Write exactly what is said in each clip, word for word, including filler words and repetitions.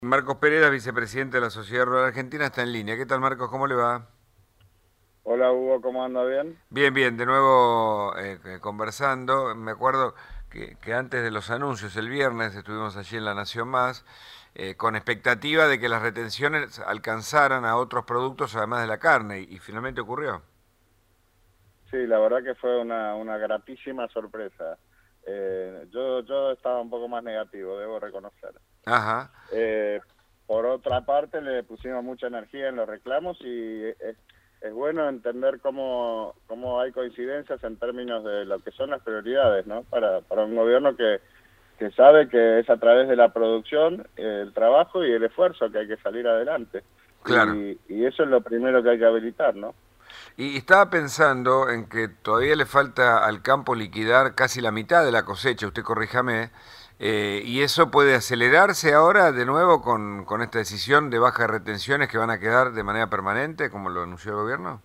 Marcos Pereira, vicepresidente de la Sociedad Rural Argentina, está en línea. ¿Qué tal, Marcos? ¿Cómo le va? Hola Hugo, ¿cómo anda? ¿Bien? Bien, bien, de nuevo eh, eh, conversando. Me acuerdo que, que antes de los anuncios, el viernes, estuvimos allí en La Nación Más, eh, con expectativa de que las retenciones alcanzaran a otros productos además de la carne, y, y finalmente ocurrió. Sí, la verdad que fue una, una gratísima sorpresa. Eh, yo, yo estaba un poco más negativo, debo reconocer. Ajá, Eh, por otra parte, le pusimos mucha energía en los reclamos y es, es bueno entender cómo, cómo hay coincidencias en términos de lo que son las prioridades, ¿no? Para, para un gobierno que, que sabe que es a través de la producción, el trabajo y el esfuerzo que hay que salir adelante. claro. Y, y eso es lo primero que hay que habilitar, ¿no? Y estaba pensando en que todavía le falta al campo liquidar casi la mitad de la cosecha, usted corríjame, eh, y eso puede acelerarse ahora de nuevo con, con esta decisión de bajas retenciones que van a quedar de manera permanente, como lo anunció el gobierno.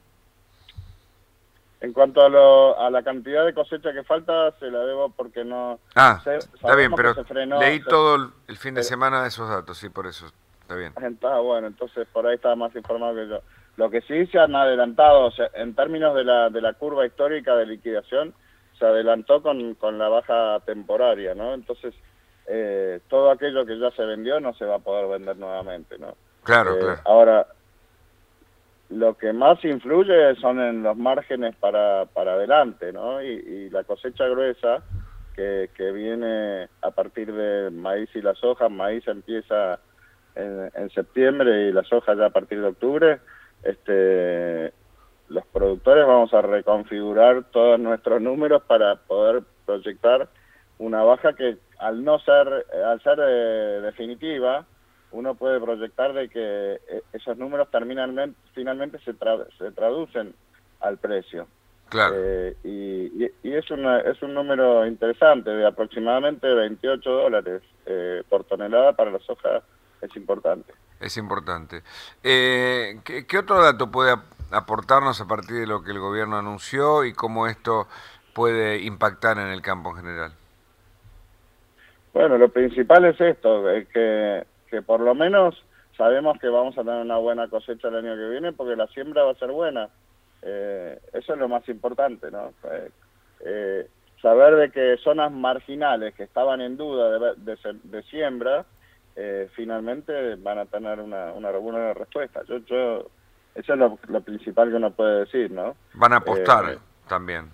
En cuanto a, lo, a la cantidad de cosecha que falta, se la debo porque no Ah, sé, está bien, sabemos que pero se frenó, leí se, todo el, el fin de pero, semana esos datos, sí, por eso, está bien. ah, bueno, entonces por ahí estaba más informado que yo. Lo que sí se han adelantado, o sea, en términos de la, de la curva histórica de liquidación, se adelantó con, con la baja temporaria, ¿no? Entonces, eh, todo aquello que ya se vendió no se va a poder vender nuevamente, ¿no? Claro, Eh, claro. ahora, lo que más influye son en los márgenes para, para adelante, ¿no? Y, y la cosecha gruesa, que, que viene a partir de maíz y la soja. Maíz empieza en, en septiembre y la soja ya a partir de octubre. Este, los productores vamos a reconfigurar todos nuestros números para poder proyectar una baja que, al no ser, al ser eh, definitiva, uno puede proyectar de que eh, esos números terminan, finalmente se, tra se traducen al precio. Claro. Eh, y, y, y es, una, es un número interesante, de aproximadamente veintiocho dólares eh, por tonelada. Para la soja es importante. Es importante. Eh, ¿qué, qué otro dato puede ap- aportarnos a partir de lo que el gobierno anunció y cómo esto puede impactar en el campo en general? Bueno, lo principal es esto, eh, que, que por lo menos sabemos que vamos a tener una buena cosecha el año que viene porque la siembra va a ser buena. Eh, eso es lo más importante, ¿no? Eh, eh, saber de que zonas marginales que estaban en duda de, de, de siembra, eh, finalmente van a tener una, una buena respuesta. Yo, yo, eso es lo, lo principal que uno puede decir, ¿no? Van a apostar Eh, también.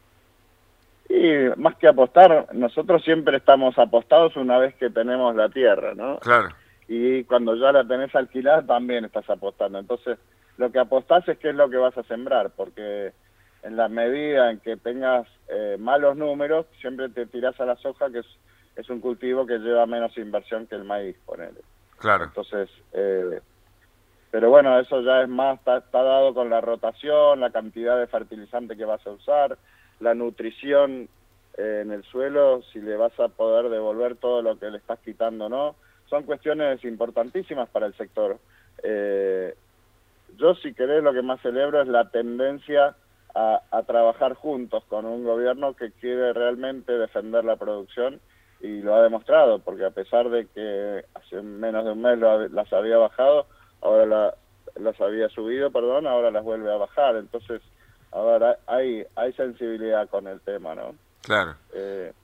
y más que apostar, nosotros siempre estamos apostados una vez que tenemos la tierra, ¿no? Claro, Y cuando ya la tenés alquilada también estás apostando. Entonces, lo que apostás es qué es lo que vas a sembrar, porque en la medida en que tengas eh, malos números, siempre te tirás a la soja, que es, es un cultivo que lleva menos inversión que el maíz, ponele. claro. Entonces, eh, pero bueno, eso ya es más, está, está dado con la rotación, la cantidad de fertilizante que vas a usar, la nutrición eh, en el suelo, si le vas a poder devolver todo lo que le estás quitando o no. Son cuestiones importantísimas para el sector. Eh, yo, si querés, lo que más celebro es la tendencia a, a trabajar juntos con un gobierno que quiere realmente defender la producción, y lo ha demostrado, porque a pesar de que hace menos de un mes lo, las había bajado, ahora la, las había subido, perdón, ahora las vuelve a bajar. Entonces, ahora hay, hay sensibilidad con el tema, ¿no? Claro. Eh,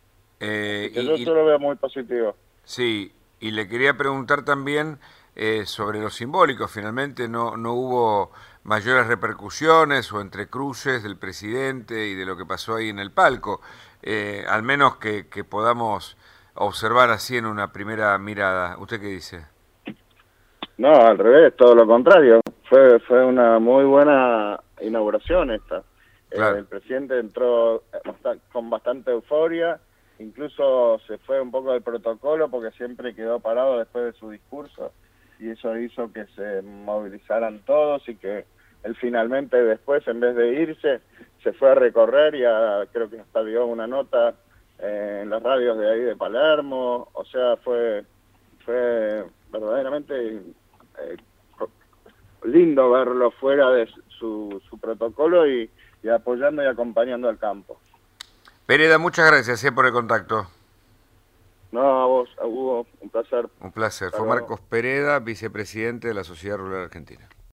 Eh, así que yo, y, yo y- lo veo muy positivo. sí, y le quería preguntar también eh, sobre lo simbólico. Finalmente no, no hubo mayores repercusiones o entrecruces del presidente y de lo que pasó ahí en el palco. Eh, al menos que, que podamos observar así en una primera mirada. ¿Usted qué dice? No, al revés, todo lo contrario. Fue, fue una muy buena inauguración esta. Eh, Claro, el presidente entró con bastante euforia, incluso se fue un poco del protocolo porque siempre quedó parado después de su discurso, y eso hizo que se movilizaran todos y que él finalmente después, en vez de irse, se fue a recorrer y a, creo que hasta dio una nota eh, en las radios de ahí de Palermo. O sea, fue, fue verdaderamente eh, lindo verlo fuera de su, su protocolo y, y apoyando y acompañando al campo. Pereda, muchas gracias eh, por el contacto. No, a vos, a Hugo, un placer. Un placer. Hasta Fue luego. Marcos Pereda, vicepresidente de la Sociedad Rural Argentina.